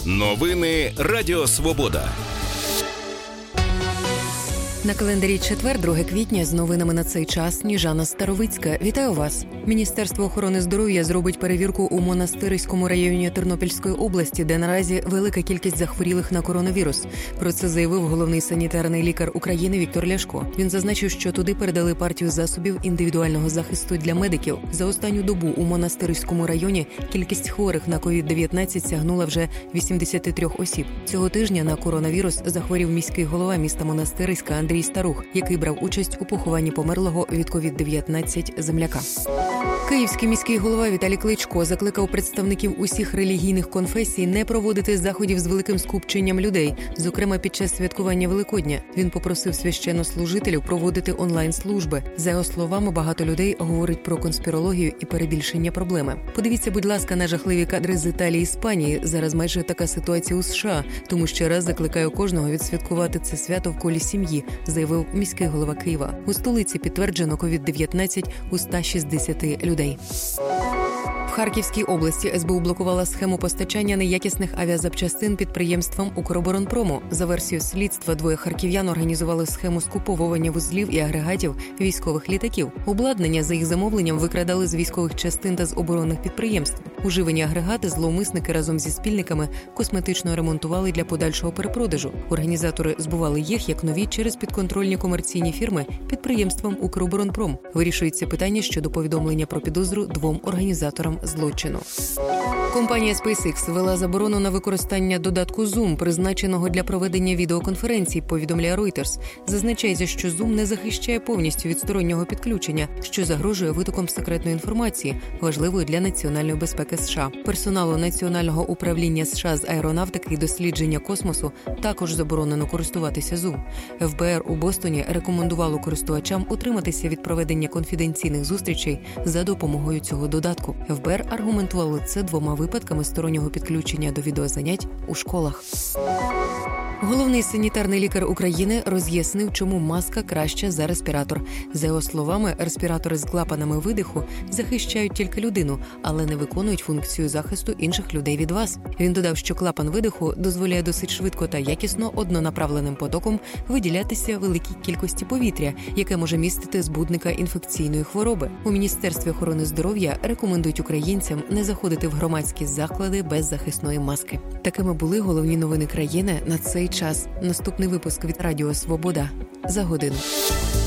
Новини Радіо Свобода. На календарі четвер, 2 квітня, з новинами на цей час Сніжана Старовицька. Вітаю вас! Міністерство охорони здоров'я зробить перевірку у Монастириському районі Тернопільської області, де наразі велика кількість захворілих на коронавірус. Про це заявив головний санітарний лікар України Віктор Ляшко. Він зазначив, що туди передали партію засобів індивідуального захисту для медиків. За останню добу у Монастириському районі кількість хворих на COVID-19 сягнула вже 83 осіб. Цього тижня на коронавірус захворів міський голова міста Монастириська Андрій Старух, який брав участь у похованні померлого від COVID-19 земляка. Київський міський голова Віталій Кличко закликав представників усіх релігійних конфесій не проводити заходів з великим скупченням людей, зокрема під час святкування Великодня. Він попросив священнослужителів проводити онлайн-служби. За його словами, багато людей говорить про конспірологію і перебільшення проблеми. Подивіться, будь ласка, на жахливі кадри з Італії і Іспанії. Зараз майже така ситуація у США. Тому ще раз закликаю кожного відсвяткувати це свято в колі сім'ї, заявив міський голова Києва. У столиці підтверджено COVID-19 у 160 людей. В Харківській області СБУ блокувала схему постачання неякісних авіазапчастин підприємствам «Укроборонпрому». За версією слідства, двоє харків'ян організували схему скуповування вузлів і агрегатів військових літаків. Обладнання за їх замовленням викрадали з військових частин та з оборонних підприємств. Уживані агрегати зловмисники разом зі спільниками косметично ремонтували для подальшого перепродажу. Організатори збували їх як нові через підконтрольні комерційні фірми підприємствам «Укроборонпром». Вирішується питання щодо повідомлення про підозру двом організаторам злочину. Компанія SpaceX ввела заборону на використання додатку Zoom, призначеного для проведення відеоконференцій, повідомляє Reuters. Зазначається, що Zoom не захищає повністю від стороннього підключення, що загрожує витоком секретної інформації, важливої для національної безпеки США. Персоналу Національного управління США з аеронавтики і дослідження космосу також заборонено користуватися Zoom. ФБР у Бостоні рекомендувало користувачам утриматися від проведення конфіденційних зустрічей за допомогою цього додатку. ФБР аргументувало це двома випадками стороннього підключення до відеозанять у школах. Головний санітарний лікар України роз'яснив, чому маска краща за респіратор. За його словами, респіратори з клапанами видиху захищають тільки людину, але не виконують функцію захисту інших людей від вас. Він додав, що клапан видиху дозволяє досить швидко та якісно однонаправленим потоком виділятися великій кількості повітря, яке може містити збудника інфекційної хвороби. У Міністерстві охорони здоров'я рекомендують українцям не заходити в громадські заклади без захисної маски. Такими були головні новини країни на цей час. Наступний випуск від Радіо Свобода за годину.